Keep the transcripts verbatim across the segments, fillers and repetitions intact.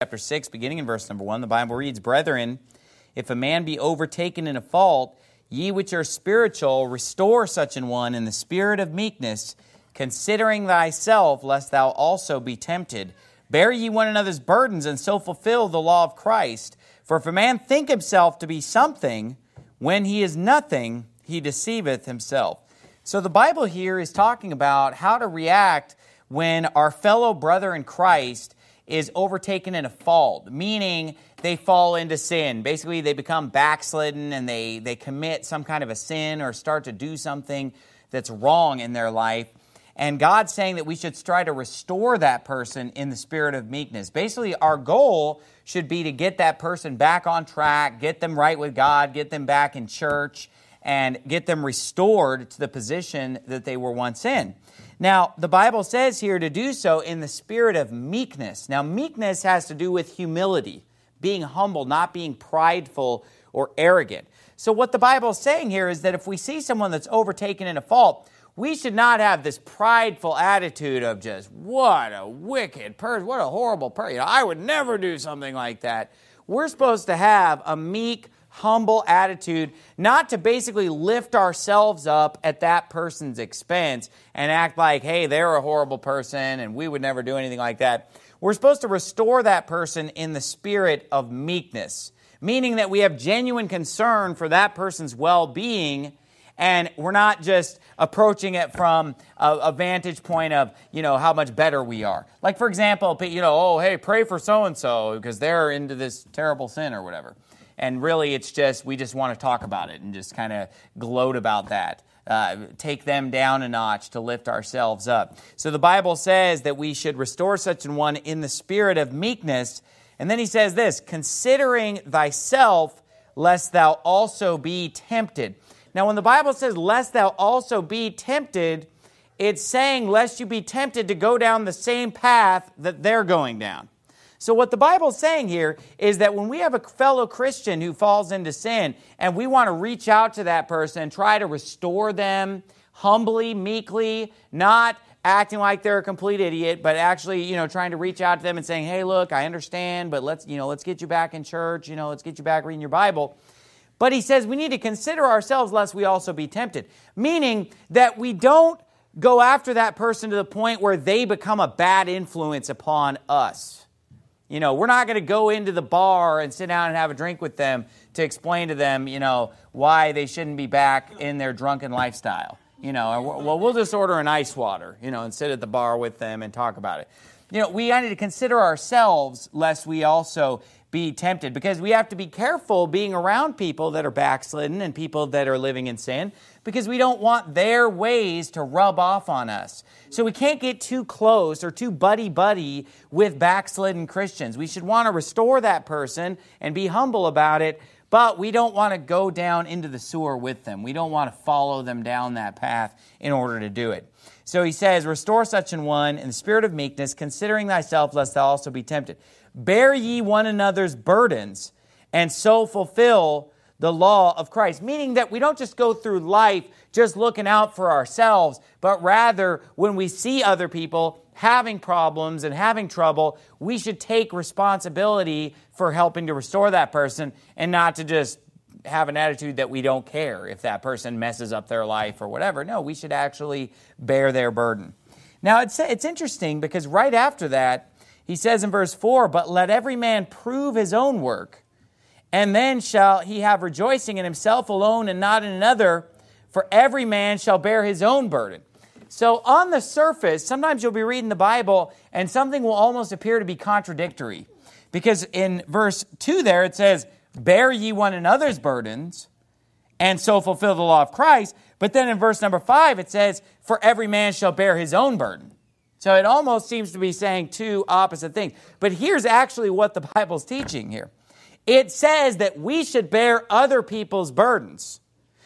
chapter six, beginning in verse number one, the Bible reads, Brethren, if a man be overtaken in a fault, ye which are spiritual, restore such an one in the spirit of meekness, considering thyself, lest thou also be tempted. Bear ye one another's burdens, and so fulfill the law of Christ. For if a man think himself to be something, when he is nothing, he deceiveth himself. So the Bible here is talking about how to react when our fellow brother in Christ is overtaken in a fault, meaning they fall into sin. Basically, they become backslidden and they, they commit some kind of a sin or start to do something that's wrong in their life. And God's saying that we should try to restore that person in the spirit of meekness. Basically, our goal should be to get that person back on track, get them right with God, get them back in church, and get them restored to the position that they were once in. Now, the Bible says here to do so in the spirit of meekness. Now, meekness has to do with humility, being humble, not being prideful or arrogant. So what the Bible is saying here is that if we see someone that's overtaken in a fault, we should not have this prideful attitude of just, what a wicked person, what a horrible person. You know, I would never do something like that. We're supposed to have a meek, humble attitude, not to basically lift ourselves up at that person's expense and act like, hey, they're a horrible person and we would never do anything like that. We're supposed to restore that person in the spirit of meekness, meaning that we have genuine concern for that person's well-being, and we're not just approaching it from a, a vantage point of, you know, how much better we are. Like, for example, you know, oh, hey, pray for so-and-so because they're into this terrible sin or whatever. And really, it's just, we just want to talk about it and just kind of gloat about that. Uh, take them down a notch to lift ourselves up. So the Bible says that we should restore such an one in the spirit of meekness. And then he says this, considering thyself, lest thou also be tempted. Now, when the Bible says, lest thou also be tempted, it's saying, lest you be tempted to go down the same path that they're going down. So what the Bible is saying here is that when we have a fellow Christian who falls into sin and we want to reach out to that person and try to restore them humbly, meekly, not acting like they're a complete idiot, but actually, you know, trying to reach out to them and saying, hey, look, I understand, but let's, you know, let's get you back in church, you know, let's get you back reading your Bible. But he says we need to consider ourselves lest we also be tempted, meaning that we don't go after that person to the point where they become a bad influence upon us. You know, we're not going to go into the bar and sit down and have a drink with them to explain to them, you know, why they shouldn't be back in their drunken lifestyle. You know, well, we'll just order an ice water, you know, and sit at the bar with them and talk about it. You know, we need to consider ourselves lest we also be tempted, because we have to be careful being around people that are backslidden and people that are living in sin, because we don't want their ways to rub off on us. So we can't get too close or too buddy-buddy with backslidden Christians. We should want to restore that person and be humble about it, but we don't want to go down into the sewer with them. We don't want to follow them down that path in order to do it. So he says, restore such an one in the spirit of meekness, considering thyself, lest thou also be tempted. Bear ye one another's burdens, and so fulfill the law of Christ. Meaning that we don't just go through life just looking out for ourselves, but rather when we see other people having problems and having trouble, we should take responsibility for helping to restore that person and not to just have an attitude that we don't care if that person messes up their life or whatever. No, we should actually bear their burden. Now, it's, it's interesting because right after that, he says in verse four, but let every man prove his own work, and then shall he have rejoicing in himself alone and not in another, for every man shall bear his own burden. So on the surface, sometimes you'll be reading the Bible and something will almost appear to be contradictory. Because in verse two there it says, bear ye one another's burdens, and so fulfill the law of Christ. But then in verse number five it says, for every man shall bear his own burden. So it almost seems to be saying two opposite things. But here's actually what the Bible's teaching here. It says that we should bear other people's burdens.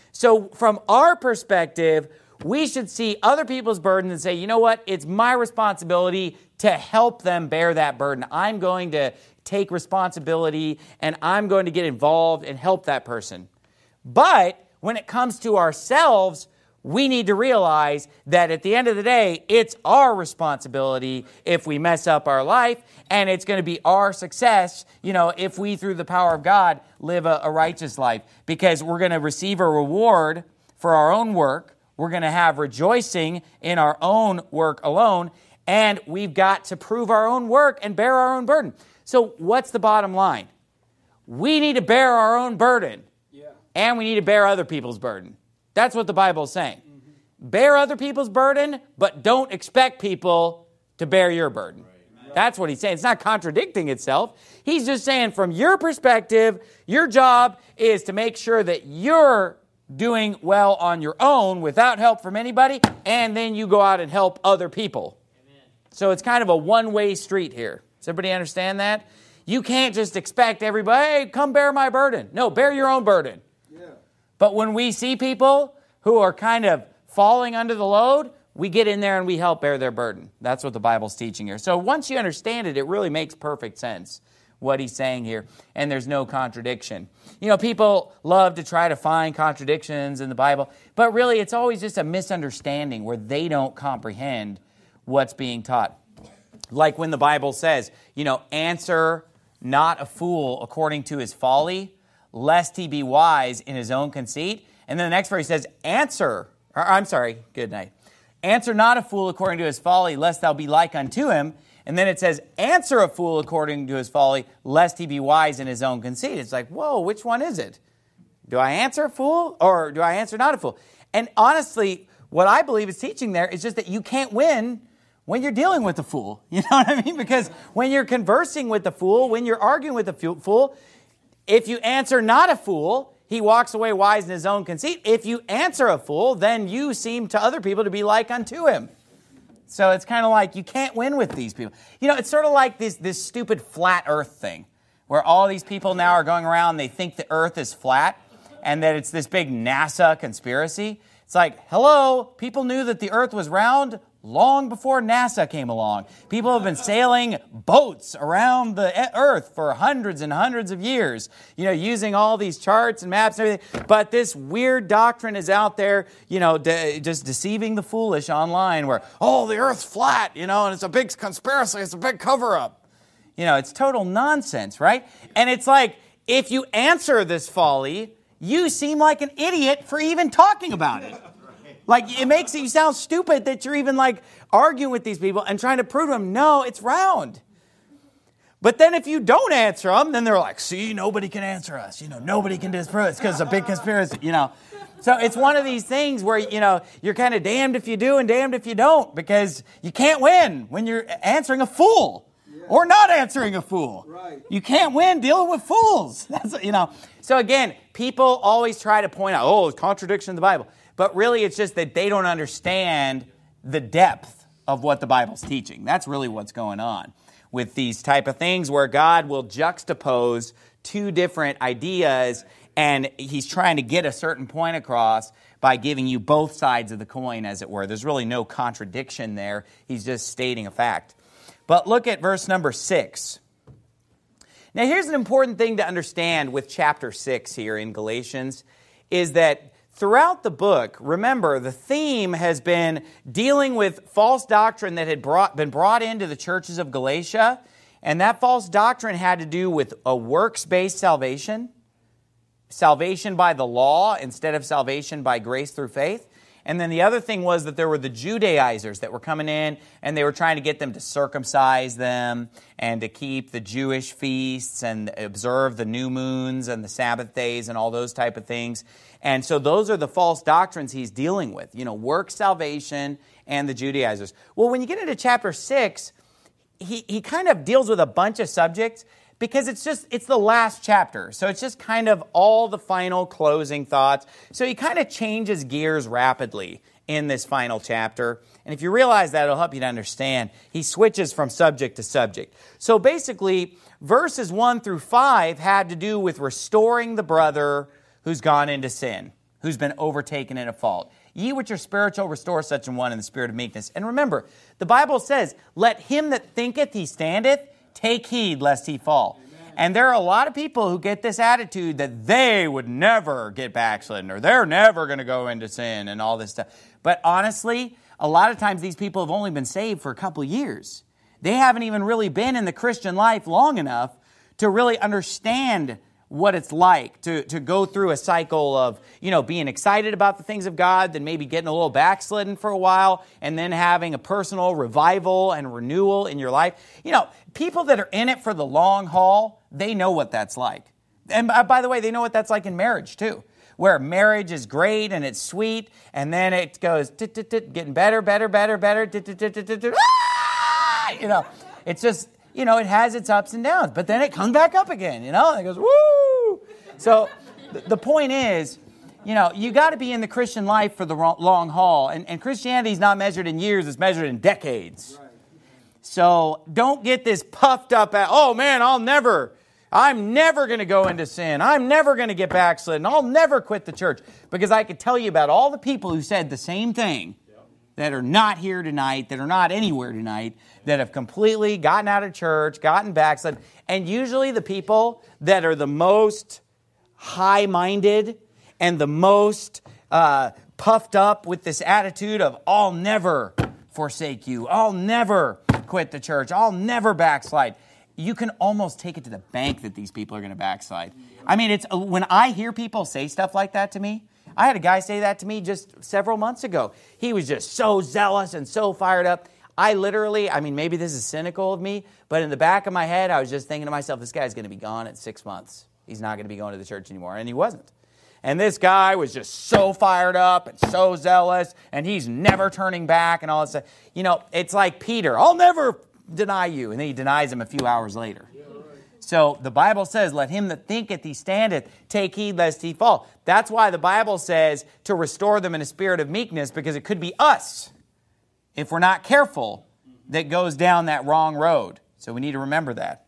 So from our perspective, we should see other people's burdens and say, you know what? It's my responsibility to help them bear that burden. I'm going to take responsibility and I'm going to get involved and help that person. But when it comes to ourselves, we need to realize that at the end of the day, it's our responsibility if we mess up our life, and it's going to be our success, you know, if we, through the power of God, live a, a righteous life, because we're going to receive a reward for our own work. We're going to have rejoicing in our own work alone, and we've got to prove our own work and bear our own burden. So what's the bottom line? We need to bear our own burden, yeah. and we need to bear other people's burden. That's what the Bible is saying. Mm-hmm. Bear other people's burden, but don't expect people to bear your burden. Right. That's what he's saying. It's not contradicting itself. He's just saying from your perspective, your job is to make sure that you're doing well on your own without help from anybody, and then you go out and help other people. Amen. So it's kind of a one-way street here. Does everybody understand that? You can't just expect everybody, hey, come bear my burden. No, bear your own burden. But when we see people who are kind of falling under the load, we get in there and we help bear their burden. That's what the Bible's teaching here. So once you understand it, it really makes perfect sense what he's saying here, and there's no contradiction. You know, people love to try to find contradictions in the Bible, but really it's always just a misunderstanding where they don't comprehend what's being taught. Like when the Bible says, you know, answer not a fool according to his folly, lest he be wise in his own conceit. And then the next verse says, answer, or I'm sorry, good night. Answer not a fool according to his folly, lest thou be like unto him. And then it says, answer a fool according to his folly, lest he be wise in his own conceit. It's like, whoa, which one is it? Do I answer a fool or do I answer not a fool? And honestly, what I believe is teaching there is just that you can't win when you're dealing with the fool. You know what I mean? Because when you're conversing with the fool, when you're arguing with the fool, if you answer not a fool, he walks away wise in his own conceit. If you answer a fool, then you seem to other people to be like unto him. So it's kind of like you can't win with these people. You know, it's sort of like this, this stupid flat earth thing, where all these people now are going around, they think the earth is flat, and that it's this big NASA conspiracy. It's like, hello, people knew that the earth was round long before NASA came along. People have been sailing boats around the earth for hundreds and hundreds of years, you know, using all these charts and maps and everything. But this weird doctrine is out there, you know, de- just deceiving the foolish online where, oh, the earth's flat, you know, and it's a big conspiracy, it's a big cover-up. You know, it's total nonsense, right? And it's like, if you answer this folly, you seem like an idiot for even talking about it. Like, it makes you sound stupid that you're even, like, arguing with these people and trying to prove to them, no, it's round. But then if you don't answer them, then they're like, see, nobody can answer us. You know, nobody can disprove it because it's a big conspiracy, you know. So it's one of these things where, you know, you're kind of damned if you do and damned if you don't, because you can't win when you're answering a fool or not answering a fool. Right. You can't win dealing with fools. That's, you know. So again, people always try to point out, oh, it's contradiction in the Bible. But really, it's just that they don't understand the depth of what the Bible's teaching. That's really what's going on with these type of things where God will juxtapose two different ideas, and he's trying to get a certain point across by giving you both sides of the coin, as it were. There's really no contradiction there. He's just stating a fact. But look at verse number six. Now, here's an important thing to understand with chapter six here in Galatians, is that throughout the book, remember, the theme has been dealing with false doctrine that had brought, been brought into the churches of Galatia, and that false doctrine had to do with a works-based salvation, salvation by the law instead of salvation by grace through faith. And then the other thing was that there were the Judaizers that were coming in, and they were trying to get them to circumcise them and to keep the Jewish feasts and observe the new moons and the Sabbath days and all those type of things. And so those are the false doctrines he's dealing with, you know, work salvation and the Judaizers. Well, when you get into chapter six, he, he kind of deals with a bunch of subjects because it's just, it's the last chapter. So it's just kind of all the final closing thoughts. So he kind of changes gears rapidly in this final chapter. And if you realize that, it'll help you to understand. He switches from subject to subject. So basically, verses one through five had to do with restoring the brother who's gone into sin, who's been overtaken in a fault. Ye which are spiritual, restore such an one in the spirit of meekness. And remember, the Bible says, let him that thinketh he standeth take heed lest he fall. Amen. And there are a lot of people who get this attitude that they would never get backslidden or they're never going to go into sin and all this stuff. But honestly, a lot of times these people have only been saved for a couple of years. They haven't even really been in the Christian life long enough to really understand what it's like to, to go through a cycle of, you know, being excited about the things of God, then maybe getting a little backslidden for a while, and then having a personal revival and renewal in your life. You know, people that are in it for the long haul, they know what that's like. And by the way, they know what that's like in marriage too, where marriage is great and it's sweet, and then it goes getting better, better, better, better, you know, it's just, you know, it has its ups and downs, but then it comes back up again, you know, and it goes, woo! So the point is, you know, you got to be in the Christian life for the long haul, and, and Christianity is not measured in years, it's measured in decades. Right. So don't get this puffed up at, oh man, I'll never, I'm never going to go into sin, I'm never going to get backslidden, I'll never quit the church, because I could tell you about all the people who said the same thing, that are not here tonight, that are not anywhere tonight, that have completely gotten out of church, gotten backslid. And usually the people that are the most high-minded and the most uh, puffed up with this attitude of, I'll never forsake you, I'll never quit the church, I'll never backslide. You can almost take it to the bank that these people are going to backslide. I mean, it's when I hear people say stuff like that to me, I had a guy say that to me just several months ago. He was just so zealous and so fired up. I literally, I mean, maybe this is cynical of me, but in the back of my head, I was just thinking to myself, this guy's going to be gone in six months. He's not going to be going to the church anymore. And he wasn't. And this guy was just so fired up and so zealous, and he's never turning back and all that stuff. You know, it's like Peter, I'll never deny you. And then he denies him a few hours later. So the Bible says, let him that thinketh he standeth take heed lest he fall. That's why the Bible says to restore them in a spirit of meekness, because it could be us, if we're not careful, that goes down that wrong road. So we need to remember that.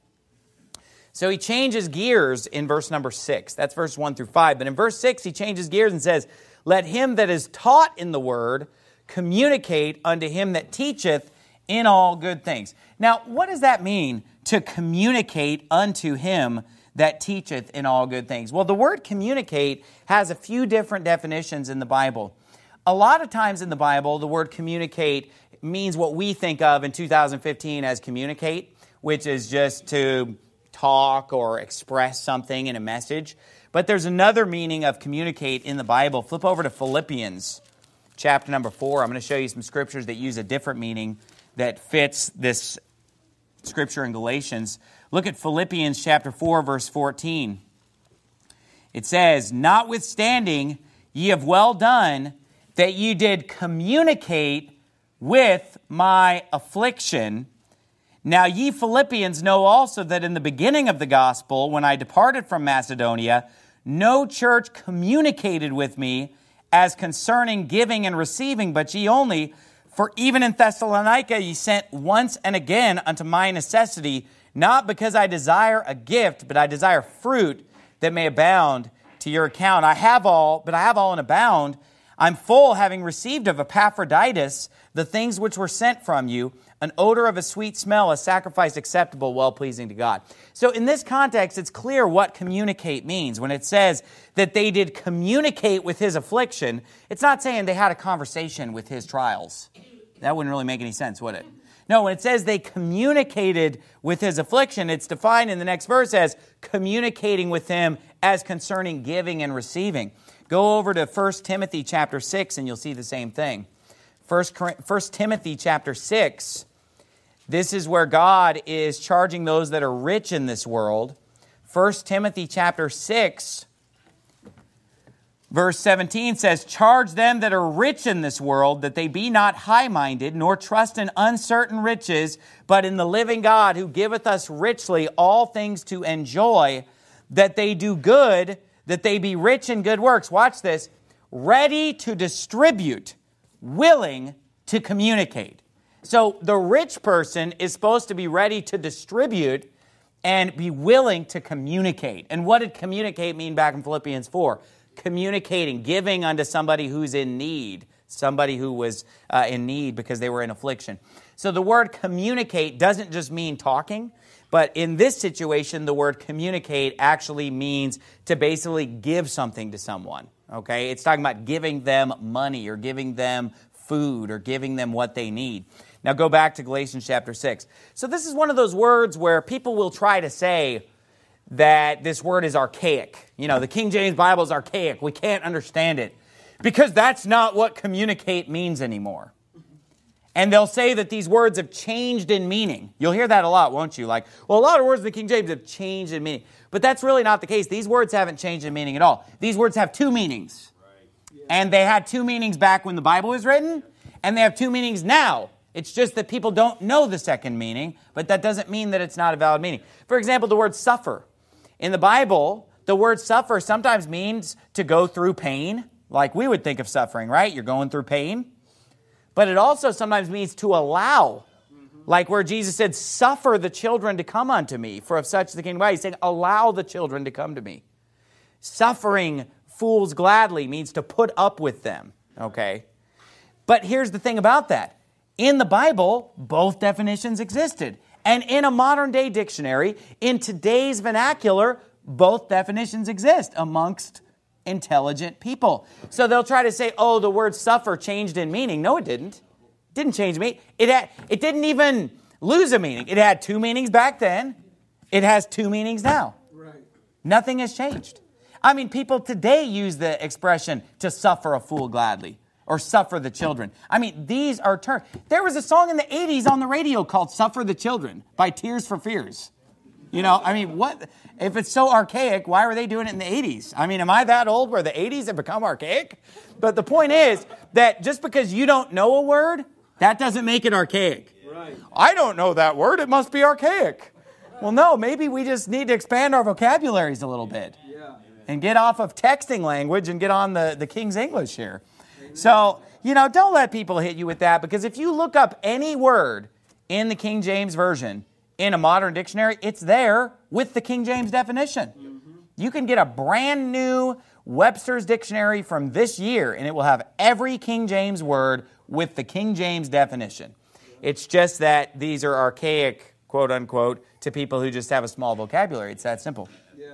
So he changes gears in verse number six. That's verse one through five. But in verse six, he changes gears and says, let him that is taught in the word communicate unto him that teacheth in all good things. Now, what does that mean? To communicate unto him that teacheth in all good things. Well, the word communicate has a few different definitions in the Bible. A lot of times in the Bible, the word communicate means what we think of in two thousand fifteen as communicate, which is just to talk or express something in a message. But there's another meaning of communicate in the Bible. Flip over to Philippians chapter number four. I'm going to show you some scriptures that use a different meaning that fits this scripture in Galatians. Look at Philippians chapter four, verse fourteen. It says, notwithstanding, ye have well done that ye did communicate with my affliction. Now ye Philippians know also that in the beginning of the gospel, when I departed from Macedonia, no church communicated with me as concerning giving and receiving, but ye only. For even in Thessalonica ye sent once and again unto my necessity, not because I desire a gift, but I desire fruit that may abound to your account. I have all, but I have all in abound. I'm full, having received of Epaphroditus the things which were sent from you, an odor of a sweet smell, a sacrifice acceptable, well-pleasing to God. So in this context, it's clear what communicate means. When it says that they did communicate with his affliction, it's not saying they had a conversation with his trials. That wouldn't really make any sense, would it? No, when it says they communicated with his affliction, it's defined in the next verse as communicating with him as concerning giving and receiving. Go over to First Timothy chapter six and you'll see the same thing. First Timothy chapter six, this is where God is charging those that are rich in this world. First Timothy chapter six, verse seventeen says, charge them that are rich in this world, that they be not high-minded, nor trust in uncertain riches, but in the living God, who giveth us richly all things to enjoy, that they do good, that they be rich in good works. Watch this. Ready to distribute, willing to communicate. So the rich person is supposed to be ready to distribute and be willing to communicate. And what did communicate mean back in Philippians four? Communicating, giving unto somebody who's in need, somebody who was uh, in need because they were in affliction. So the word communicate doesn't just mean talking, But in this situation, the word communicate actually means to basically give something to someone. Okay? It's talking about giving them money or giving them food or giving them what they need. Now go back to Galatians chapter six. So this is one of those words where people will try to say that this word is archaic. You know, the King James Bible is archaic. We can't understand it because that's not what communicate means anymore. And they'll say that these words have changed in meaning. You'll hear that a lot, won't you? Like, well, a lot of words in the King James have changed in meaning. But that's really not the case. These words haven't changed in meaning at all. These words have two meanings. Right. Yeah. And they had two meanings back when the Bible was written, and they have two meanings now. It's just that people don't know the second meaning, but that doesn't mean that it's not a valid meaning. For example, the word suffer. In the Bible, the word suffer sometimes means to go through pain, like we would think of suffering, right? You're going through pain. But it also sometimes means to allow, like where Jesus said, suffer the children to come unto me, for of such is the kingdom of God. He's saying, allow the children to come to me. Suffering fools gladly means to put up with them, okay? But here's the thing about that. In the Bible, both definitions existed. And in a modern day dictionary, in today's vernacular, both definitions exist amongst intelligent people. So they'll try to say, oh, the word suffer changed in meaning. No, it didn't. It didn't change meaning. It had, it didn't even lose a meaning. It had two meanings back then. It has two meanings now. Right. Nothing has changed. I mean, people today use the expression to suffer a fool gladly or suffer the children. I mean, these are terms. There was a song in the eighties on the radio called Suffer the Children by Tears for Fears. You know, I mean, what if it's so archaic, why were they doing it in the eighties? I mean, am I that old where the eighties have become archaic? But the point is that just because you don't know a word, that doesn't make it archaic. Right. I don't know that word, it must be archaic. Well, no, maybe we just need to expand our vocabularies a little bit yeah. and get off of texting language and get on the, the King's English here. Amen. So, you know, don't let people hit you with that, because if you look up any word in the King James Version, in a modern dictionary, it's there with the King James definition. Mm-hmm. You can get a brand new Webster's dictionary from this year, and it will have every King James word with the King James definition. It's just that these are archaic, quote unquote, to people who just have a small vocabulary. It's that simple. Yeah.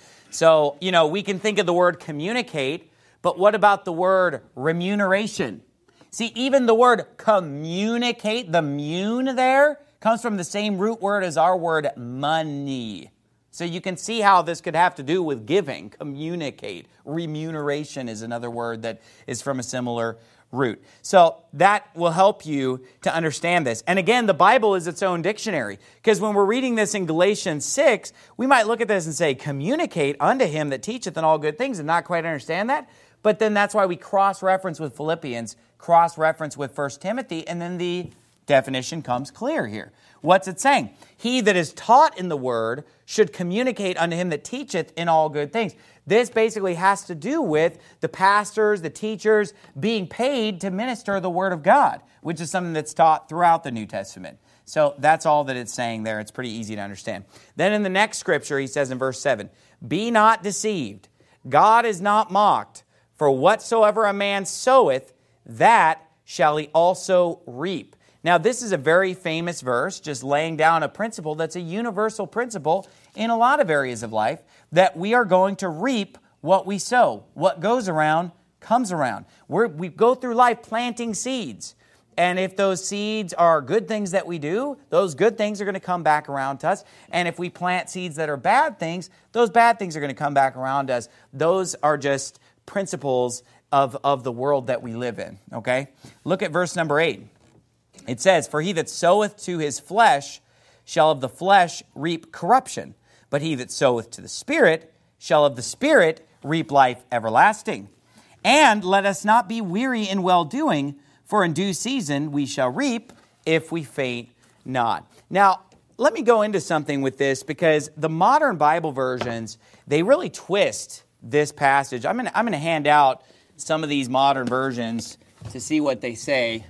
So, you know, we can think of the word communicate, but what about the word remuneration? See, even the word communicate, the mun there, comes from the same root word as our word money. So you can see how this could have to do with giving, communicate. Remuneration is another word that is from a similar root. So that will help you to understand this. And again, the Bible is its own dictionary, because when we're reading this in Galatians six, we might look at this and say, communicate unto him that teacheth in all good things, and not quite understand that. But then that's why we cross-reference with Philippians, cross-reference with First Timothy, and then the definition comes clear here. What's it saying? He that is taught in the word should communicate unto him that teacheth in all good things. This basically has to do with the pastors, the teachers, being paid to minister the word of God, which is something that's taught throughout the New Testament. So that's all that it's saying there. It's pretty easy to understand. Then in the next scripture, he says in verse seven, be not deceived. God is not mocked. For whatsoever a man soweth, that shall he also reap. Now, this is a very famous verse, just laying down a principle that's a universal principle in a lot of areas of life, that we are going to reap what we sow. What goes around comes around. We're, we go through life planting seeds. And if those seeds are good things that we do, those good things are going to come back around to us. And if we plant seeds that are bad things, those bad things are going to come back around us. Those are just principles of, of the world that we live in. Okay? Look at verse number eight. It says, for he that soweth to his flesh shall of the flesh reap corruption, but he that soweth to the Spirit shall of the Spirit reap life everlasting. And let us not be weary in well-doing, for in due season we shall reap if we faint not. Now, let me go into something with this, because the modern Bible versions, they really twist this passage. I'm going to I'm going to hand out some of these modern versions to see what they say,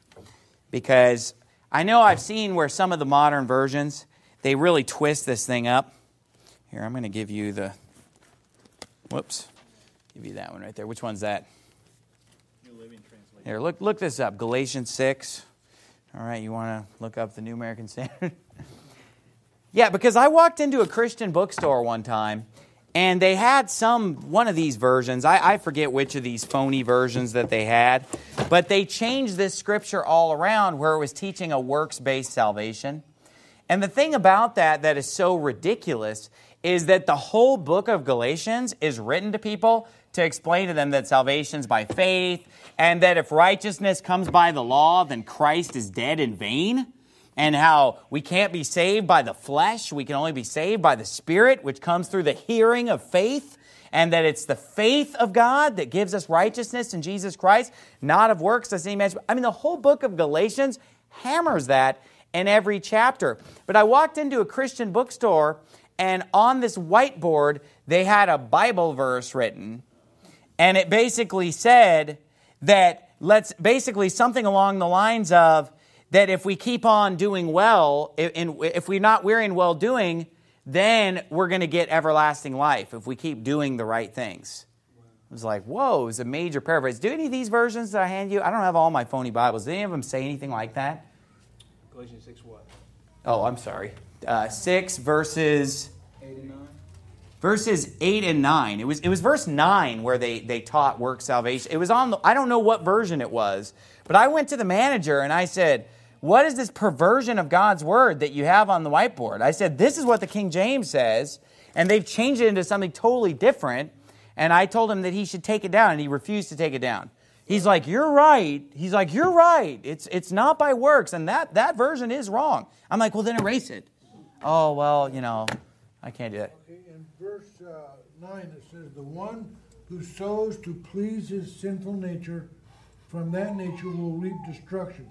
because I know I've seen where some of the modern versions, they really twist this thing up. Here, I'm going to give you the, whoops, give you that one right there. Which one's that? New Living Translation. Here, look, look this up, Galatians six. All right, you want to look up the New American Standard? Yeah, because I walked into a Christian bookstore one time, and they had some, one of these versions. I, I forget which of these phony versions that they had, but they changed this scripture all around where it was teaching a works-based salvation. And the thing about that that is so ridiculous is that the whole book of Galatians is written to people to explain to them that salvation's by faith, and that if righteousness comes by the law, then Christ is dead in vain. And how we can't be saved by the flesh, we can only be saved by the Spirit, which comes through the hearing of faith, and that it's the faith of God that gives us righteousness in Jesus Christ, not of works, as any man. I mean, the whole book of Galatians hammers that in every chapter. But I walked into a Christian bookstore, and on this whiteboard, they had a Bible verse written, and it basically said that, let's basically something along the lines of, that if we keep on doing well, if we're not weary in well-doing, then we're going to get everlasting life if we keep doing the right things. It was like, whoa, it was a major paraphrase. Do any of these versions that I hand you? I don't have all my phony Bibles. Do any of them say anything like that? Galatians six what? Oh, I'm sorry. Uh, six verses... eight and nine? Verses eight and nine. It was it was verse nine where they, they taught work salvation. It was on the, I don't know what version it was, but I went to the manager and I said, what is this perversion of God's word that you have on the whiteboard? I said, this is what the King James says, and they've changed it into something totally different. And I told him that he should take it down, and he refused to take it down. He's like, you're right. He's like, you're right. It's it's not by works, and that, that version is wrong. I'm like, well, then erase it. Oh, well, you know, I can't do that. Okay, in verse uh, nine, it says, the one who sows to please his sinful nature, from that nature will reap destruction.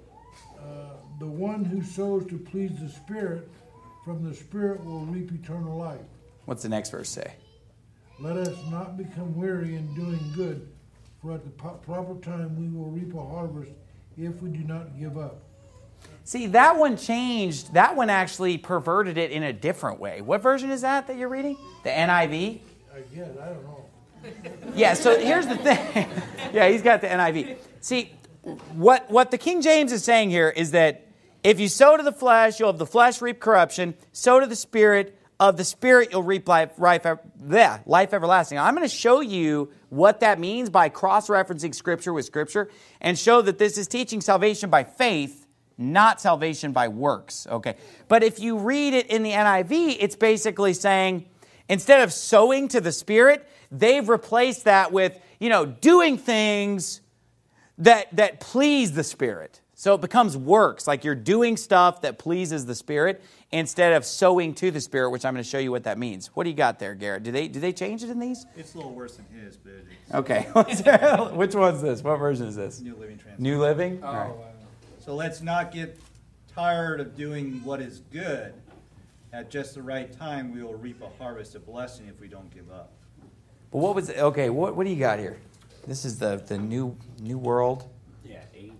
Uh, the one who sows to please the Spirit, from the Spirit will reap eternal life. What's the next verse say? Let us not become weary in doing good, for at the po- proper time we will reap a harvest if we do not give up. See, that one changed. That one actually perverted it in a different way. What version is that that you're reading? The N I V? I guess, I don't know. Yeah, so here's the thing. Yeah, he's got the N I V. See, what, what the King James is saying here is that if you sow to the flesh, you'll have the flesh reap corruption. Sow to the Spirit, of the Spirit you'll reap life, life, bleh, life everlasting. I'm going to show you what that means by cross-referencing Scripture with Scripture and show that this is teaching salvation by faith, not salvation by works. Okay, but if you read it in the N I V, it's basically saying, instead of sowing to the Spirit, they've replaced that with, you know, doing things that that please the Spirit. So it becomes works, like you're doing stuff that pleases the Spirit instead of sowing to the Spirit, which I'm going to show you what that means. What do you got there, Garrett? Do they do they change it in these? It's a little worse than his, but it's Okay. Which one's this? What version is this? New Living Translation. New Living? Oh, All right. wow. So let's not get tired of doing what is good. At just the right time, we will reap a harvest of blessing if we don't give up. But what was it? Okay, what what do you got here? This is the, the new new world. Yeah, eight.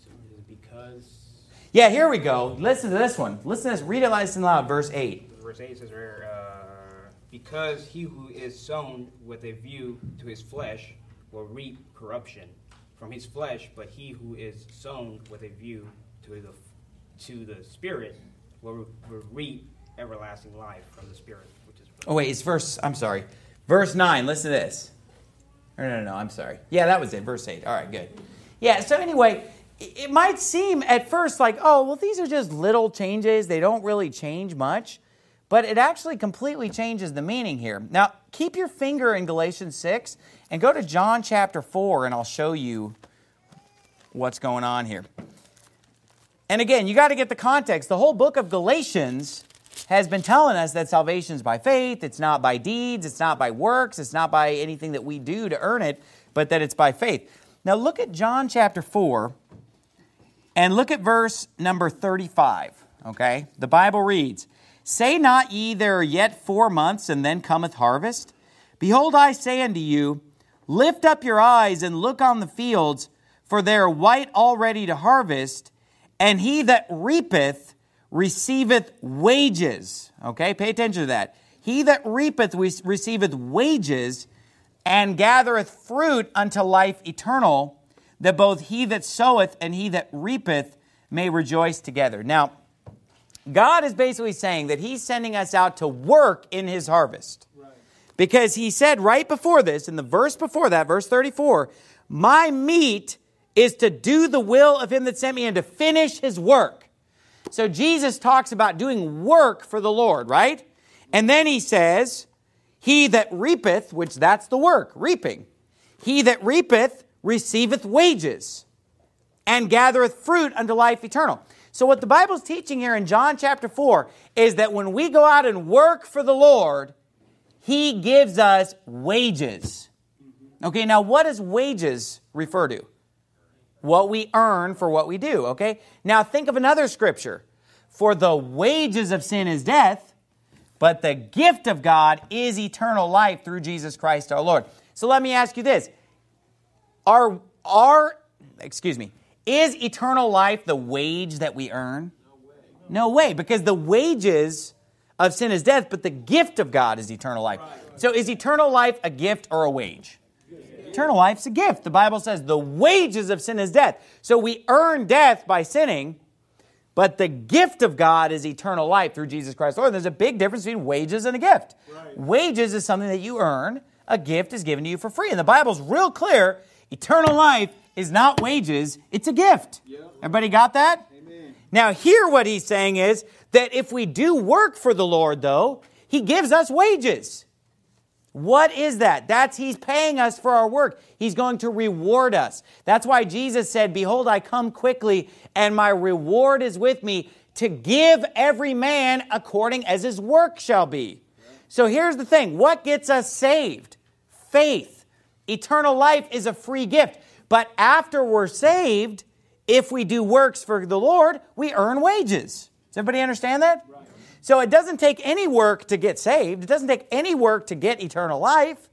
Because. Yeah, here we go. Listen to this one. Listen to this. Read it nice and loud. Verse eight. Verse eight says, uh, because he who is sown with a view to his flesh will reap corruption from his flesh, but he who is sown with a view to the to the Spirit will, will reap everlasting life from the Spirit. Which is Oh, wait, it's verse, I'm sorry. Verse nine, listen to this. No, no, no, I'm sorry. Yeah, that was it, verse eight. All right, good. Yeah, so anyway, it might seem at first like, oh, well, these are just little changes. They don't really change much. But it actually completely changes the meaning here. Now, keep your finger in Galatians six and go to John chapter four, and I'll show you what's going on here. And again, you got to get the context. The whole book of Galatians has been telling us that salvation is by faith. It's not by deeds. It's not by works. It's not by anything that we do to earn it, but that it's by faith. Now, look at John chapter four, and look at verse number thirty-five. Okay? The Bible reads, say not ye, there are yet four months, and then cometh harvest? Behold, I say unto you, lift up your eyes and look on the fields, for they are white already to harvest, and he that reapeth receiveth wages. Okay, pay attention to that. He that reapeth receiveth wages, and gathereth fruit unto life eternal, that both he that soweth and he that reapeth may rejoice together. Now, God is basically saying that he's sending us out to work in his harvest. Right. Because he said right before this, in the verse before that, verse thirty-four, my meat is to do the will of him that sent me and to finish his work. So Jesus talks about doing work for the Lord, right? And then he says, he that reapeth, which that's the work, reaping. He that reapeth receiveth wages and gathereth fruit unto life eternal. So what the Bible's teaching here in John chapter four is that when we go out and work for the Lord, he gives us wages. Okay, now what does wages refer to? What we earn for what we do, okay? Now think of another scripture. For the wages of sin is death, but the gift of God is eternal life through Jesus Christ our Lord. So let me ask you this. Are, are, excuse me, is eternal life the wage that we earn? No way. No way, because the wages of sin is death, but the gift of God is eternal life. Right. So is eternal life a gift or a wage? Eternal life's a gift. The Bible says the wages of sin is death. So we earn death by sinning, but the gift of God is eternal life through Jesus Christ Lord. There's a big difference between wages and a gift. Right. Wages is something that you earn. A gift is given to you for free. And the Bible's real clear. Eternal life is not wages. It's a gift. Yep. Everybody got that? Amen. Now here what he's saying is that if we do work for the Lord, though, he gives us wages. What is that? That's he's paying us for our work. He's going to reward us. That's why Jesus said, behold, I come quickly, and my reward is with me to give every man according as his work shall be. So here's the thing. What gets us saved? Faith. Eternal life is a free gift. But after we're saved, if we do works for the Lord, we earn wages. Does everybody understand that? Right. So it doesn't take any work to get saved. It doesn't take any work to get eternal life.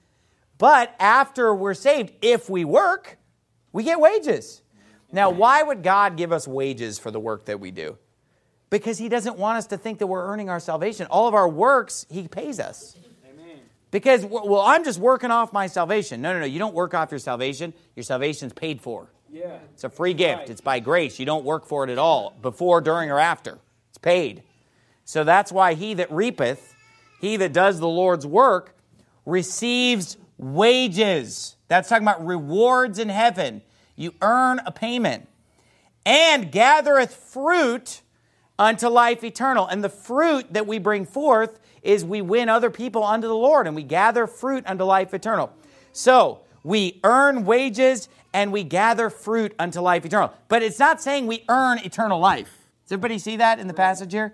But after we're saved, if we work, we get wages. Now, why would God give us wages for the work that we do? Because he doesn't want us to think that we're earning our salvation. All of our works, he pays us. Amen. Because, well, I'm just working off my salvation. No, no, no. You don't work off your salvation. Your salvation's paid for. Yeah. It's a free gift. Right. It's by grace. You don't work for it at all, before, during, or after. It's paid. So that's why he that reapeth, he that does the Lord's work, receives wages. That's talking about rewards in heaven. You earn a payment. And gathereth fruit unto life eternal. And the fruit that we bring forth is we win other people unto the Lord, and we gather fruit unto life eternal. So we earn wages and we gather fruit unto life eternal. But it's not saying we earn eternal life. Does everybody see that in the passage here?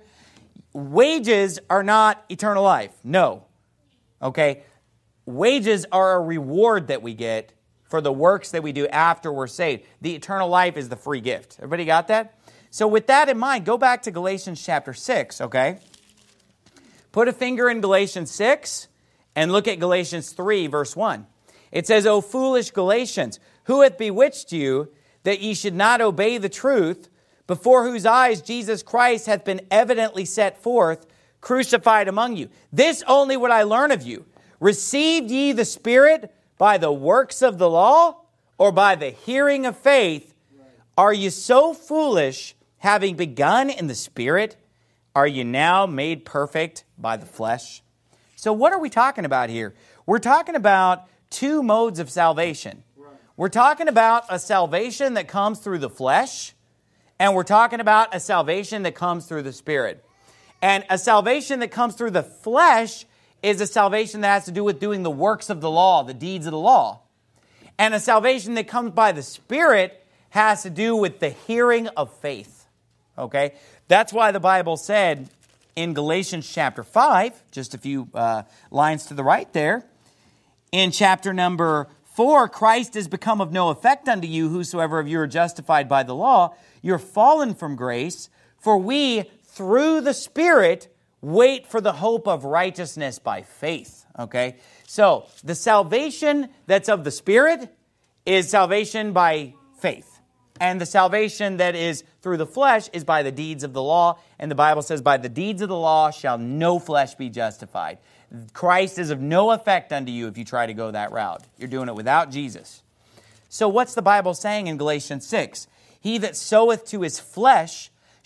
Wages are not eternal life. No. Okay? Wages are a reward that we get for the works that we do after we're saved. The eternal life is the free gift. Everybody got that? So with that in mind, go back to Galatians chapter six, okay? Put a finger in Galatians six and look at Galatians three, verse one. It says, O foolish Galatians, who hath bewitched you that ye should not obey the truth, before whose eyes Jesus Christ hath been evidently set forth, crucified among you? This only would I learn of you. Received ye the Spirit by the works of the law, or by the hearing of faith? Are you so foolish, having begun in the Spirit? Are you now made perfect by the flesh? So what are we talking about here? We're talking about two modes of salvation. We're talking about a salvation that comes through the flesh, and we're talking about a salvation that comes through the Spirit. And a salvation that comes through the flesh is a salvation that has to do with doing the works of the law, the deeds of the law. And a salvation that comes by the Spirit has to do with the hearing of faith. Okay? That's why the Bible said in Galatians chapter five, just a few uh, lines to the right there, in chapter number four, Christ is become of no effect unto you, whosoever of you are justified by the law. You're fallen from grace, for we, through the Spirit, wait for the hope of righteousness by faith. Okay? So, the salvation that's of the Spirit is salvation by faith. And the salvation that is through the flesh is by the deeds of the law. And the Bible says, by the deeds of the law shall no flesh be justified. Christ is of no effect unto you if you try to go that route. You're doing it without Jesus. So what's the Bible saying in Galatians six? He that soweth to his flesh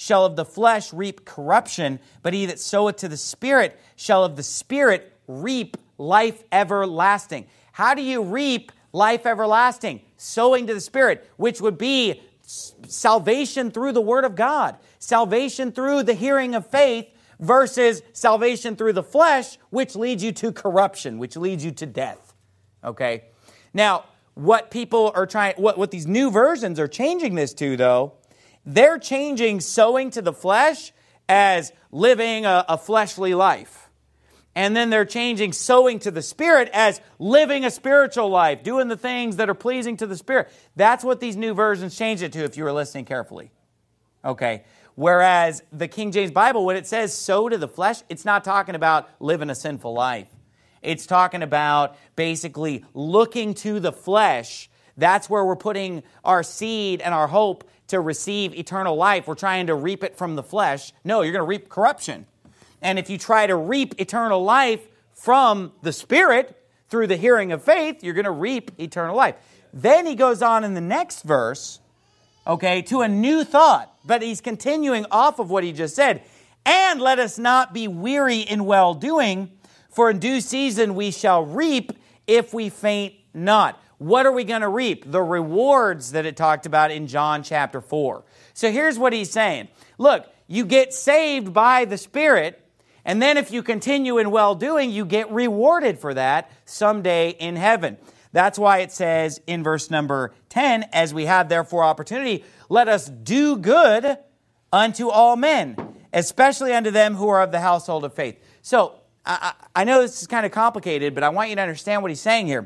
shall of the flesh reap corruption, but he that soweth to the Spirit shall of the Spirit reap life everlasting. How do you reap life everlasting? Sowing to the Spirit, which would be salvation through the Word of God, salvation through the hearing of faith, versus salvation through the flesh, which leads you to corruption, which leads you to death. Okay? Now, what people are trying, what, what these new versions are changing this to, though, they're changing sowing to the flesh as living a, a fleshly life. And then they're changing sowing to the Spirit as living a spiritual life, doing the things that are pleasing to the Spirit. That's what these new versions changed it to, if you were listening carefully. Okay? Whereas the King James Bible, when it says sow to the flesh, it's not talking about living a sinful life. It's talking about basically looking to the flesh. That's where we're putting our seed and our hope to receive eternal life. We're trying to reap it from the flesh. No, you're going to reap corruption. And if you try to reap eternal life from the Spirit through the hearing of faith, you're going to reap eternal life. Then he goes on in the next verse, okay, to a new thought. But he's continuing off of what he just said. And let us not be weary in well-doing, for in due season we shall reap if we faint not. What are we going to reap? The rewards that it talked about in John chapter four. So here's what he's saying. Look, you get saved by the Spirit, and then if you continue in well-doing, you get rewarded for that someday in heaven. That's why it says in verse number ten, as we have therefore opportunity, let us do good unto all men, especially unto them who are of the household of faith. So, I, I know this is kind of complicated, but I want you to understand what he's saying here.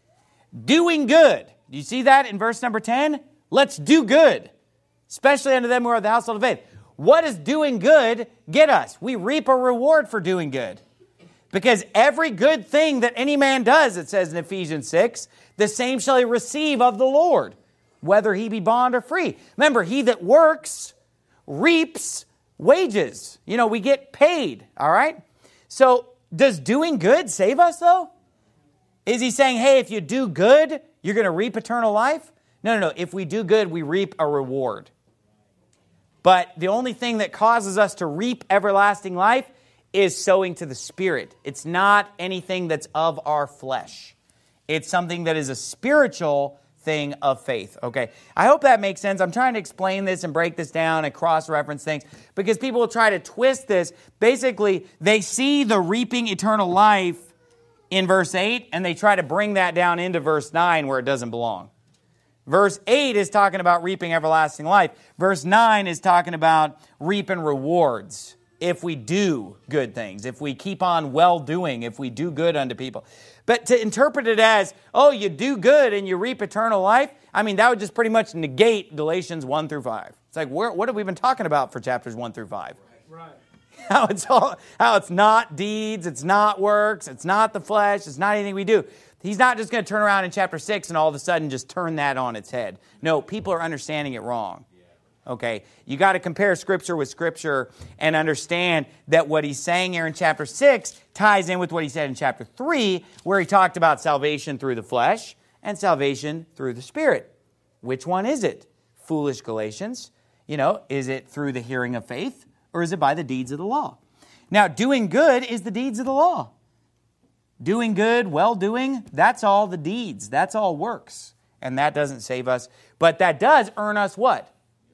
Doing good. Do you see that in verse number ten? Let's do good, especially unto them who are of the household of faith. What does doing good get us? We reap a reward for doing good. Because every good thing that any man does, it says in Ephesians six, the same shall he receive of the Lord, whether he be bond or free. Remember, he that works reaps wages. You know, we get paid, all right? So, does doing good save us, though? Is he saying, hey, if you do good, you're going to reap eternal life? No, no, no. If we do good, we reap a reward. But the only thing that causes us to reap everlasting life is sowing to the Spirit. It's not anything that's of our flesh. It's something that is a spiritual thing of faith. Okay, I hope that makes sense. I'm trying to explain this and break this down and cross-reference things because people will try to twist this. Basically, they see the reaping eternal life in verse eight and they try to bring that down into verse nine where it doesn't belong. Verse eight is talking about reaping everlasting life. Verse nine is talking about reaping rewards. If we do good things, if we keep on well-doing, if we do good unto people. But to interpret it as, oh, you do good and you reap eternal life, I mean, that would just pretty much negate Galatians one through five. It's like, where, what have we been talking about for chapters one through five? Right. How it's all, how it's not deeds, it's not works, it's not the flesh, it's not anything we do. He's not just going to turn around in chapter six and all of a sudden just turn that on its head. No, people are understanding it wrong. Okay, you got to compare Scripture with Scripture and understand that what he's saying here in chapter six ties in with what he said in chapter three, where he talked about salvation through the flesh and salvation through the Spirit. Which one is it? Foolish Galatians. You know, is it through the hearing of faith or is it by the deeds of the law? Now, doing good is the deeds of the law. Doing good, well-doing, that's all the deeds. That's all works. And that doesn't save us. But that does earn us what?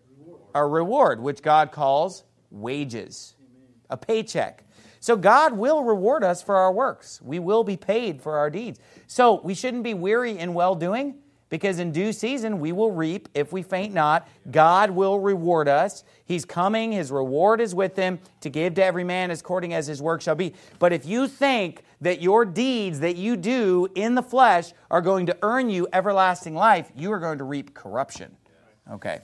A reward, which God calls wages, a paycheck. So God will reward us for our works. We will be paid for our deeds. So we shouldn't be weary in well-doing, because in due season we will reap if we faint not. God will reward us. He's coming. His reward is with him to give to every man according as his work shall be. But if you think that your deeds that you do in the flesh are going to earn you everlasting life, you are going to reap corruption. Okay.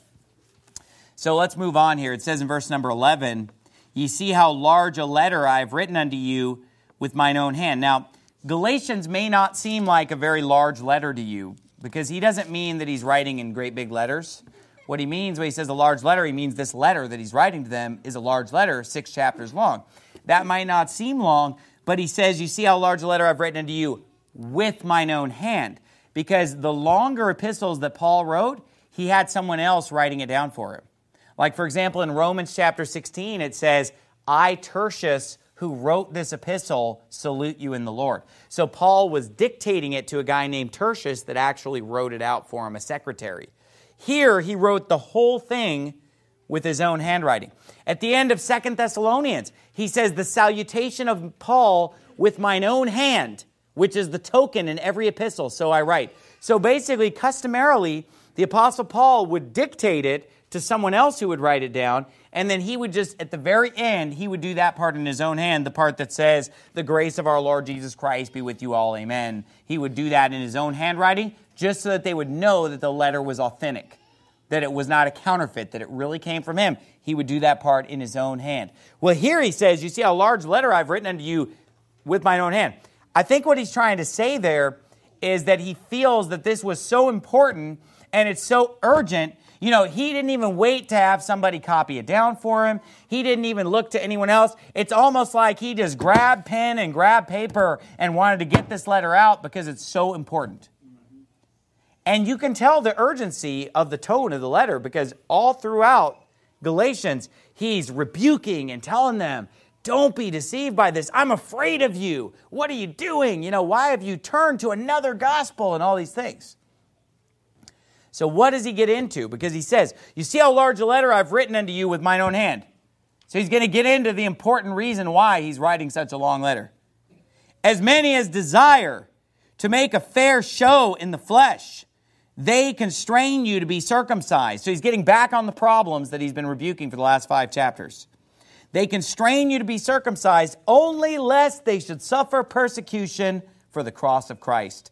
So let's move on here. It says in verse number eleven, ye see how large a letter I have written unto you with mine own hand. Now, Galatians may not seem like a very large letter to you because he doesn't mean that he's writing in great big letters. What he means when he says a large letter, he means this letter that he's writing to them is a large letter, six chapters long. That might not seem long, but he says, you see how large a letter I've written unto you with mine own hand. Because the longer epistles that Paul wrote, he had someone else writing it down for him. Like, for example, in Romans chapter sixteen, it says, I, Tertius, who wrote this epistle, salute you in the Lord. So Paul was dictating it to a guy named Tertius that actually wrote it out for him, a secretary. Here, he wrote the whole thing with his own handwriting. At the end of Second Thessalonians, he says, the salutation of Paul with mine own hand, which is the token in every epistle, so I write. So basically, customarily, the Apostle Paul would dictate it to someone else who would write it down, and then he would just, at the very end, he would do that part in his own hand, the part that says, the grace of our Lord Jesus Christ be with you all, amen. He would do that in his own handwriting, just so that they would know that the letter was authentic, that it was not a counterfeit, that it really came from him. He would do that part in his own hand. Well, here he says, you see how large letter I've written unto you with mine own hand. I think what he's trying to say there is that he feels that this was so important and it's so urgent. You know, he didn't even wait to have somebody copy it down for him. He didn't even look to anyone else. It's almost like he just grabbed pen and grabbed paper and wanted to get this letter out because it's so important. And you can tell the urgency of the tone of the letter because all throughout Galatians, he's rebuking and telling them, don't be deceived by this. I'm afraid of you. What are you doing? You know, why have you turned to another gospel and all these things? So what does he get into? Because he says, you see how large a letter I've written unto you with mine own hand. So he's going to get into the important reason why he's writing such a long letter. As many as desire to make a fair show in the flesh, they constrain you to be circumcised. So he's getting back on the problems that he's been rebuking for the last five chapters. They constrain you to be circumcised only lest they should suffer persecution for the cross of Christ.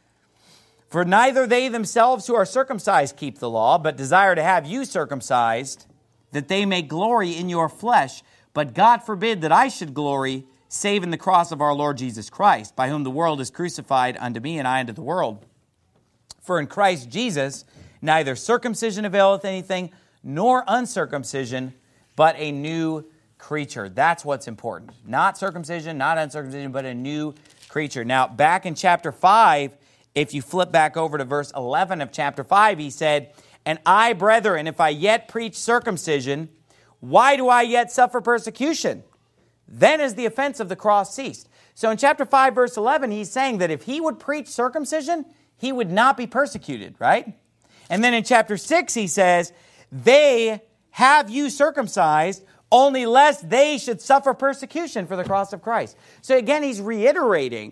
For neither they themselves who are circumcised keep the law, but desire to have you circumcised, that they may glory in your flesh. But God forbid that I should glory, save in the cross of our Lord Jesus Christ, by whom the world is crucified unto me and I unto the world. For in Christ Jesus, neither circumcision availeth anything, nor uncircumcision, but a new creature. That's what's important. Not circumcision, not uncircumcision, but a new creature. Now, back in chapter five, if you flip back over to verse eleven of chapter five, he said, and I, brethren, if I yet preach circumcision, why do I yet suffer persecution? Then is the offense of the cross ceased. So in chapter five, verse eleven, he's saying that if he would preach circumcision, he would not be persecuted, right? And then in chapter six, he says, they have you circumcised, only lest they should suffer persecution for the cross of Christ. So again, he's reiterating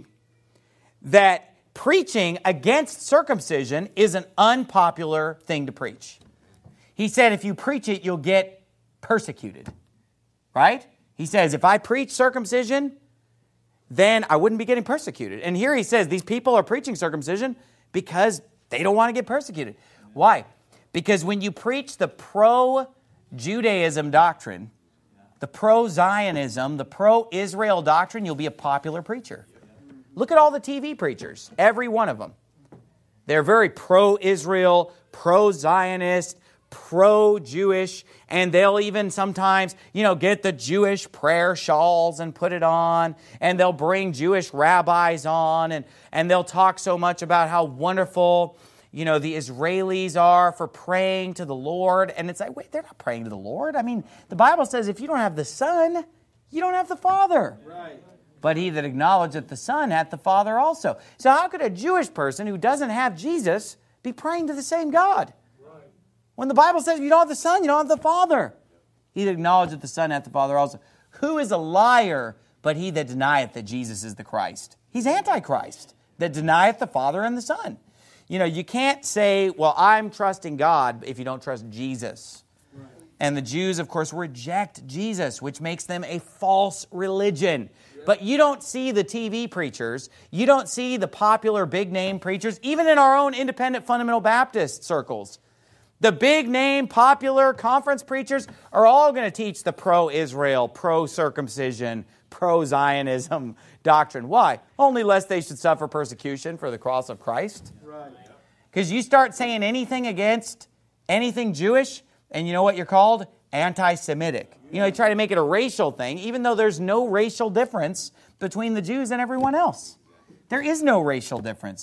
that preaching against circumcision is an unpopular thing to preach. He said if you preach it, you'll get persecuted, right? He says, if I preach circumcision, then I wouldn't be getting persecuted. And here he says these people are preaching circumcision because they don't want to get persecuted. Why? Because when you preach the pro-Judaism doctrine, the pro-Zionism, the pro-Israel doctrine, you'll be a popular preacher. Look at all the T V preachers, every one of them. They're very pro-Israel, pro-Zionist, pro-Jewish, and they'll even sometimes, you know, get the Jewish prayer shawls and put it on, and they'll bring Jewish rabbis on, and, and they'll talk so much about how wonderful, you know, the Israelis are for praying to the Lord. And it's like, wait, they're not praying to the Lord. I mean, the Bible says if you don't have the Son, you don't have the Father. Right. But he that acknowledgeth the Son hath the Father also. So how could a Jewish person who doesn't have Jesus be praying to the same God? Right. When the Bible says if you don't have the Son, you don't have the Father. He that acknowledgeth the Son hath the Father also. Who is a liar but he that denieth that Jesus is the Christ? He's Antichrist, that denieth the Father and the Son. You know, you can't say, well, I'm trusting God if you don't trust Jesus. Right. And the Jews, of course, reject Jesus, which makes them a false religion. But you don't see the T V preachers, you don't see the popular big-name preachers, even in our own independent fundamental Baptist circles. The big-name, popular conference preachers are all going to teach the pro-Israel, pro-circumcision, pro-Zionism doctrine. Why? Only lest they should suffer persecution for the cross of Christ. Right. Because you start saying anything against anything Jewish, and you know what you're called? Anti-Semitic. You know, they try to make it a racial thing, even though there's no racial difference between the Jews and everyone else. There is no racial difference.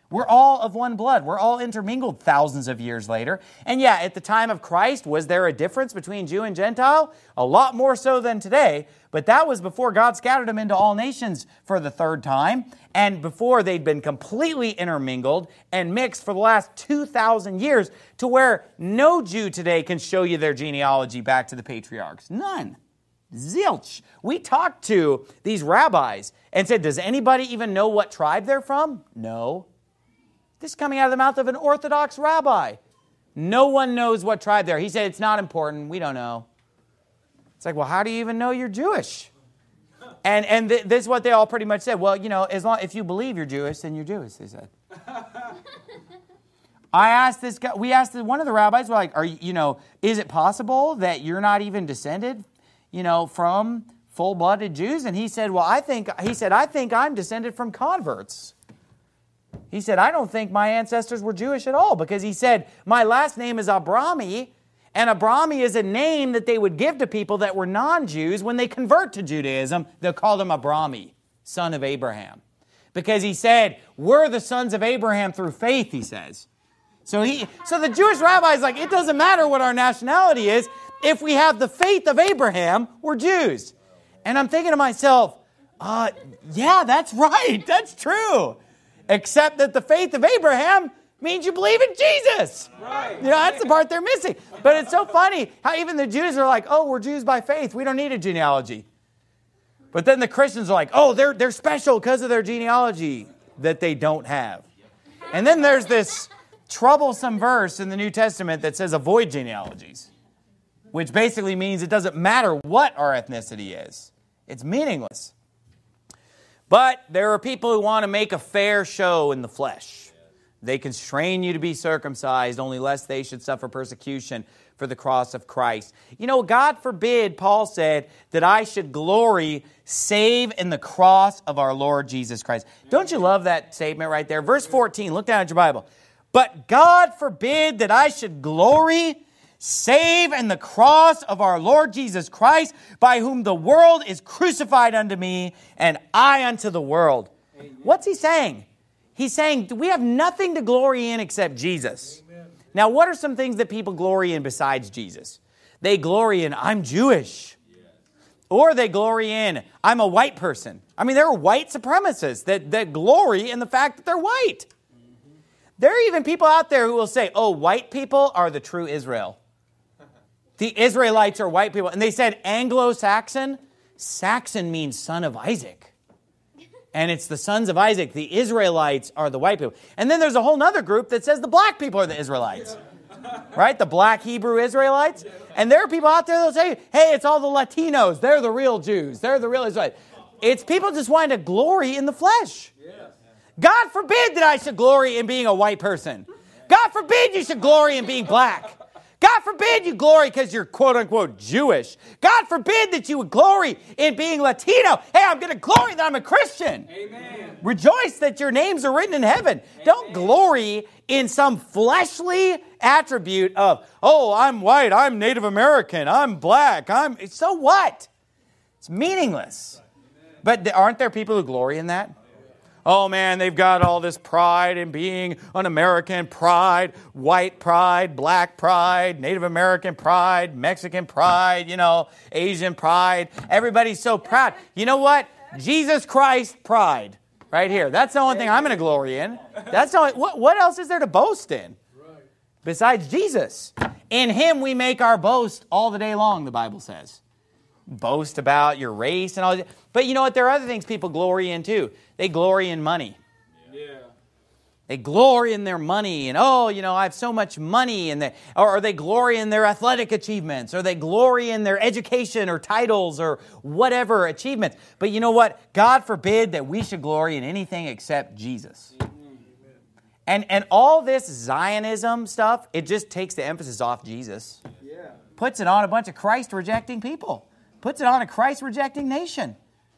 We're all of one blood. We're all intermingled thousands of years later. And yeah, at the time of Christ, was there a difference between Jew and Gentile? A lot more so than today. But that was before God scattered them into all nations for the third time, and before they'd been completely intermingled and mixed for the last two thousand years, to where no Jew today can show you their genealogy back to the patriarchs. None. Zilch. We talked to these rabbis and said, does anybody even know what tribe they're from? No. This is coming out of the mouth of an Orthodox rabbi. No one knows what tribe they're. He said, it's not important. We don't know. It's like, well, how do you even know you're Jewish? And and th- this is what they all pretty much said. Well, you know, as long if you believe you're Jewish, then you're Jewish, they said. I asked this guy, we asked one of the rabbis, we're like, are you, you know, is it possible that you're not even descended, you know, from full-blooded Jews? And he said, well, I think, he said, I think I'm descended from converts. He said, I don't think my ancestors were Jewish at all, because he said, my last name is Abrami, and Abrami is a name that they would give to people that were non-Jews. When they convert to Judaism, they'll call them Abrami, son of Abraham. Because he said, we're the sons of Abraham through faith, he says. So he, so the Jewish rabbi is like, it doesn't matter what our nationality is. If we have the faith of Abraham, we're Jews. And I'm thinking to myself, uh, yeah, that's right. That's true. Except that the faith of Abraham means you believe in Jesus. Right. You know, that's the part they're missing. But it's so funny how even the Jews are like, oh, we're Jews by faith. We don't need a genealogy. But then the Christians are like, oh, they're, they're special because of their genealogy that they don't have. And then there's this troublesome verse in the New Testament that says avoid genealogies, which basically means it doesn't matter what our ethnicity is. It's meaningless. But there are people who want to make a fair show in the flesh. They constrain you to be circumcised, only lest they should suffer persecution for the cross of Christ. You know, God forbid, Paul said, that I should glory save in the cross of our Lord Jesus Christ. Don't you love that statement right there? Verse fourteen, look down at your Bible. But God forbid that I should glory save in the cross of our Lord Jesus Christ, by whom the world is crucified unto me, and I unto the world. Amen. What's he saying? He's saying we have nothing to glory in except Jesus. Amen. Now, what are some things that people glory in besides Jesus? They glory in, I'm Jewish. Yes. Or they glory in, I'm a white person. I mean, there are white supremacists that, that glory in the fact that they're white. Mm-hmm. There are even people out there who will say, oh, white people are the true Israel. The Israelites are white people. And they said Anglo-Saxon. Saxon means son of Isaac. And it's the sons of Isaac. The Israelites are the white people. And then there's a whole other group that says the black people are the Israelites. Right? The black Hebrew Israelites. And there are people out there that will say, hey, it's all the Latinos. They're the real Jews. They're the real Israelites. It's people just wanting to glory in the flesh. God forbid that I should glory in being a white person. God forbid you should glory in being black. God forbid you glory because you're quote-unquote Jewish. God forbid that you would glory in being Latino. Hey, I'm going to glory that I'm a Christian. Amen. Rejoice that your names are written in heaven. Amen. Don't glory in some fleshly attribute of, oh, I'm white, I'm Native American, I'm black, I'm... So what? It's meaningless. But aren't there people who glory in that? Oh man, they've got all this pride in being an American, pride, white pride, black pride, Native American pride, Mexican pride, you know, Asian pride. Everybody's so proud. You know what? Jesus Christ pride right here. That's the only thing I'm going to glory in. That's the only, what, what else is there to boast in besides Jesus? In him we make our boast all the day long, the Bible says. Boast about your race and all that. But you know what? There are other things people glory in too. They glory in money. Yeah. They glory in their money. And, oh, you know, I have so much money. And they, or, or they glory in their athletic achievements. Or they glory in their education or titles or whatever achievements. But you know what? God forbid that we should glory in anything except Jesus. Amen. And, and all this Zionism stuff, it just takes the emphasis off Jesus. Yeah. Puts it on a bunch of Christ-rejecting people. Puts it on a Christ-rejecting nation.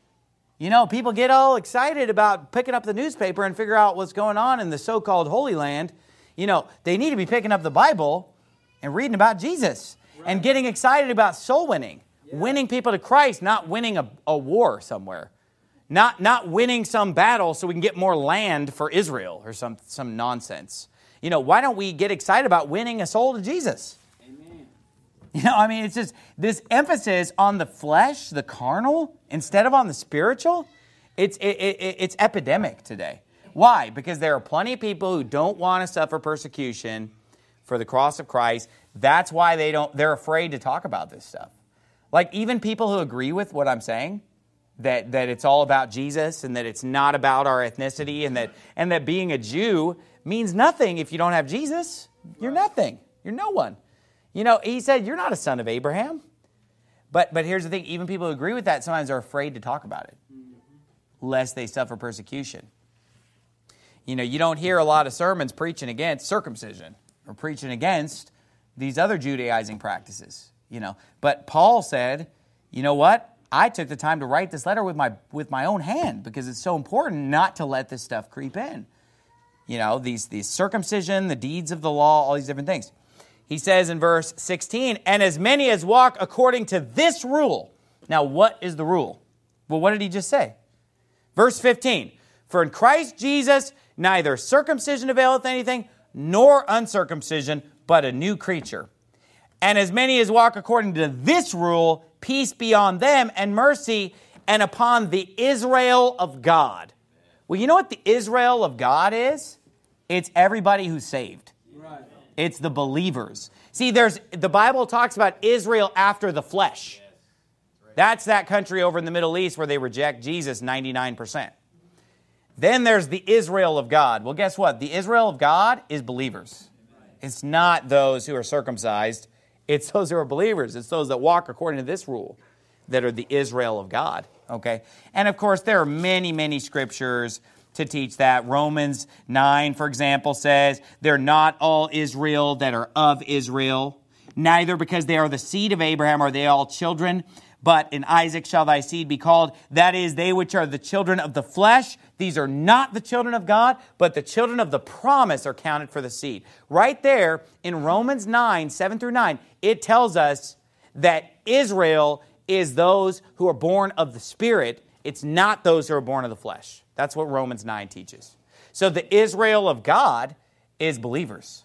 You know, people get all excited about picking up the newspaper and figure out what's going on in the so-called Holy Land. You know, they need to be picking up the Bible and reading about Jesus. Right. And getting excited about soul winning. Yeah. Winning people to Christ, not winning a, a war somewhere. Not, not winning some battle so we can get more land for Israel or some, some nonsense. You know, why don't we get excited about winning a soul to Jesus? Amen. You know, I mean, it's just this emphasis on the flesh, the carnal, instead of on the spiritual. It's, it, it, it's epidemic today. Why? Because there are plenty of people who don't want to suffer persecution for the cross of Christ. That's why they don't, they're afraid to talk about this stuff. Like even people who agree with what I'm saying, that, that it's all about Jesus and that it's not about our ethnicity and that, and that being a Jew means nothing if you don't have Jesus. You're nothing. You're no one. You know, he said, you're not a son of Abraham. But, but here's the thing, even people who agree with that sometimes are afraid to talk about it, lest they suffer persecution. You know, you don't hear a lot of sermons preaching against circumcision or preaching against these other Judaizing practices, you know. But Paul said, you know what? I took the time to write this letter with my with my own hand because it's so important not to let this stuff creep in. You know, these, these circumcision, the deeds of the law, all these different things. He says in verse sixteen, and as many as walk according to this rule. Now, what is the rule? Well, what did he just say? Verse fifteen, for in Christ Jesus, neither circumcision availeth anything, nor uncircumcision, but a new creature. And as many as walk according to this rule, peace be on them and mercy, and upon the Israel of God. Well, you know what the Israel of God is? It's everybody who's saved. Right. It's the believers. See, there's the Bible talks about Israel after the flesh. That's that country over in the Middle East where they reject Jesus ninety-nine percent. Then there's the Israel of God. Well, guess what? The Israel of God is believers. It's not those who are circumcised. It's those who are believers. It's those that walk according to this rule that are the Israel of God. Okay? And of course, there are many, many scriptures to teach that. Romans nine, for example, says, they're not all Israel that are of Israel, neither because they are the seed of Abraham are they all children, but in Isaac shall thy seed be called. That is, they which are the children of the flesh, these are not the children of God, but the children of the promise are counted for the seed. Right there in Romans nine, seven through nine, it tells us that Israel is those who are born of the Spirit. It's not those who are born of the flesh. That's what Romans nine teaches. So the Israel of God is believers.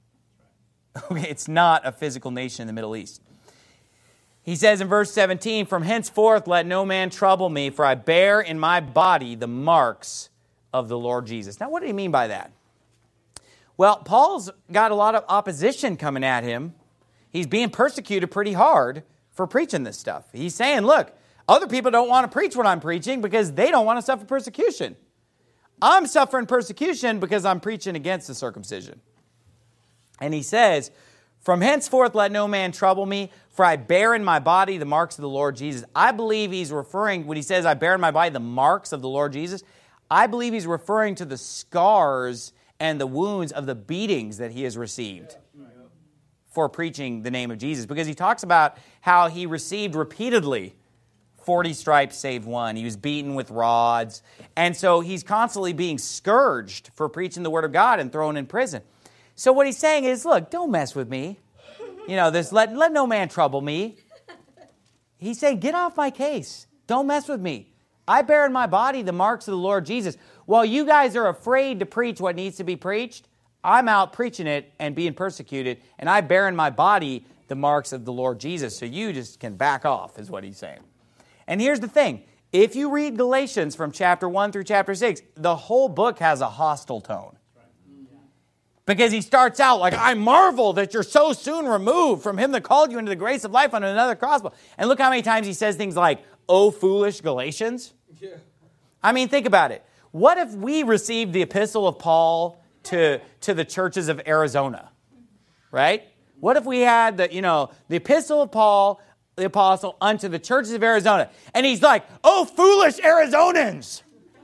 Okay, it's not a physical nation in the Middle East. He says in verse seventeen, from henceforth let no man trouble me, for I bear in my body the marks of the Lord Jesus. Now, what did he mean by that? Well, Paul's got a lot of opposition coming at him. He's being persecuted pretty hard for preaching this stuff. He's saying, look, other people don't want to preach what I'm preaching because they don't want to suffer persecution. I'm suffering persecution because I'm preaching against the circumcision. And he says, from henceforth let no man trouble me, for I bear in my body the marks of the Lord Jesus. I believe he's referring, when he says I bear in my body the marks of the Lord Jesus, I believe he's referring to the scars and the wounds of the beatings that he has received for preaching the name of Jesus. Because he talks about how he received repeatedly forty stripes save one. He was beaten with rods. And so he's constantly being scourged for preaching the word of God and thrown in prison. So what he's saying is, look, don't mess with me. You know, this let, let no man trouble me. He's saying, get off my case. Don't mess with me. I bear in my body the marks of the Lord Jesus. While you guys are afraid to preach what needs to be preached, I'm out preaching it and being persecuted, and I bear in my body the marks of the Lord Jesus. So you just can back off, is what he's saying. And here's the thing. If you read Galatians from chapter one through chapter six, the whole book has a hostile tone. Because he starts out like, I marvel that you're so soon removed from him that called you into the grace of life under another gospel. And look how many times he says things like, oh, foolish Galatians. Yeah. I mean, think about it. What if we received the epistle of Paul to, to the churches of Arizona? Right? What if we had the, you know, the epistle of Paul, the apostle, unto the churches of Arizona? And he's like, oh, foolish Arizonans.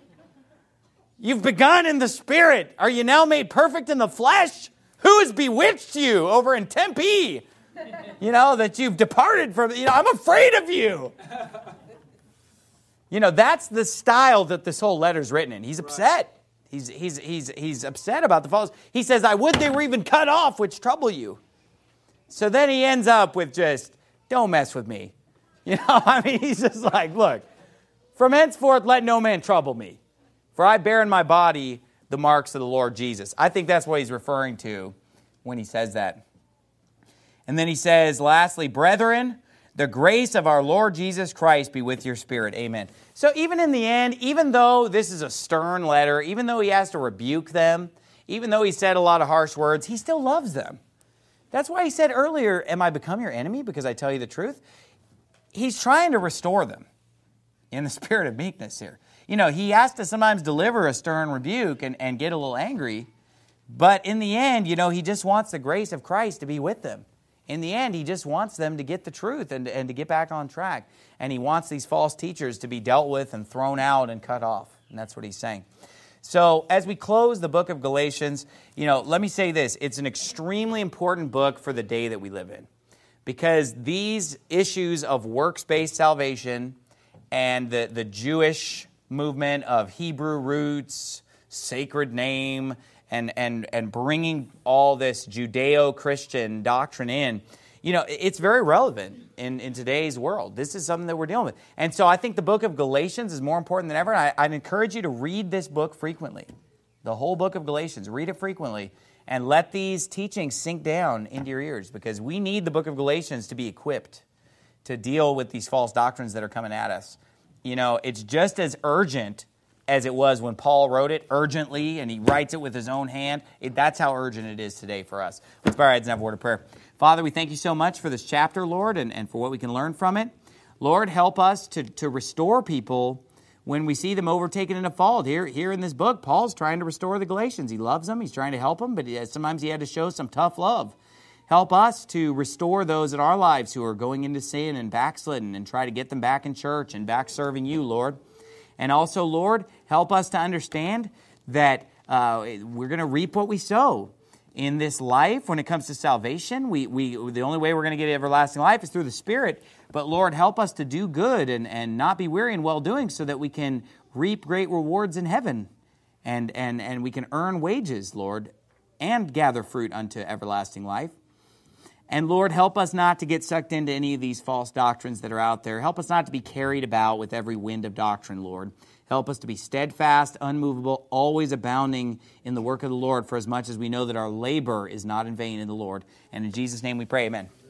You've begun in the Spirit. Are you now made perfect in the flesh? Who has bewitched you over in Tempe? You know, that you've departed from, you know, I'm afraid of you. You know, that's the style that this whole letter's written in. He's upset. He's, he's, he's, he's upset about the false. He says, I would they were even cut off, which trouble you. So then he ends up with just, don't mess with me. You know, I mean, he's just like, look, From henceforth let no man trouble me, for I bear in my body the marks of the Lord Jesus. I think that's what he's referring to when he says that. And then he says, lastly, brethren, the grace of our Lord Jesus Christ be with your spirit. Amen. So even in the end, even though this is a stern letter, even though he has to rebuke them, even though he said a lot of harsh words, he still loves them. That's why he said earlier, am I become your enemy because I tell you the truth? He's trying to restore them in the spirit of meekness here. You know, he has to sometimes deliver a stern rebuke and, and get a little angry. But in the end, you know, he just wants the grace of Christ to be with them. In the end, he just wants them to get the truth and, and to get back on track. And he wants these false teachers to be dealt with and thrown out and cut off. And that's what he's saying. So as we close the book of Galatians, you know, let me say this. It's an extremely important book for the day that we live in. Because these issues of works-based salvation and the, the Jewish movement of Hebrew roots, sacred name, and, and, and bringing all this Judeo-Christian doctrine in, you know, it's very relevant in, in today's world. This is something that we're dealing with. And so I think the book of Galatians is more important than ever. I, I'd encourage you to read this book frequently. The whole book of Galatians. Read it frequently. And let these teachings sink down into your ears, because we need the book of Galatians to be equipped to deal with these false doctrines that are coming at us. You know, it's just as urgent as it was when Paul wrote it, urgently, and he writes it with his own hand. It, that's how urgent it is today for us. Let's bow our heads and have a word of prayer. Father, we thank you so much for this chapter, Lord, and, and for what we can learn from it. Lord, help us to, to restore people when we see them overtaken in a fault. Here, here in this book, Paul's trying to restore the Galatians. He loves them. He's trying to help them, but he, sometimes he had to show some tough love. Help us to restore those in our lives who are going into sin and backslidden, and try to get them back in church and back serving you, Lord. And also, Lord, help us to understand that uh, we're going to reap what we sow in this life. When it comes to salvation, we, we the only way we're going to get everlasting life is through the Spirit. But Lord, help us to do good and, and not be weary in well-doing, so that we can reap great rewards in heaven. And, and, and we can earn wages, Lord, and gather fruit unto everlasting life. And Lord, help us not to get sucked into any of these false doctrines that are out there. Help us not to be carried about with every wind of doctrine, Lord. Help us to be steadfast, unmovable, always abounding in the work of the Lord, for as much as we know that our labor is not in vain in the Lord. And in Jesus' name we pray, amen.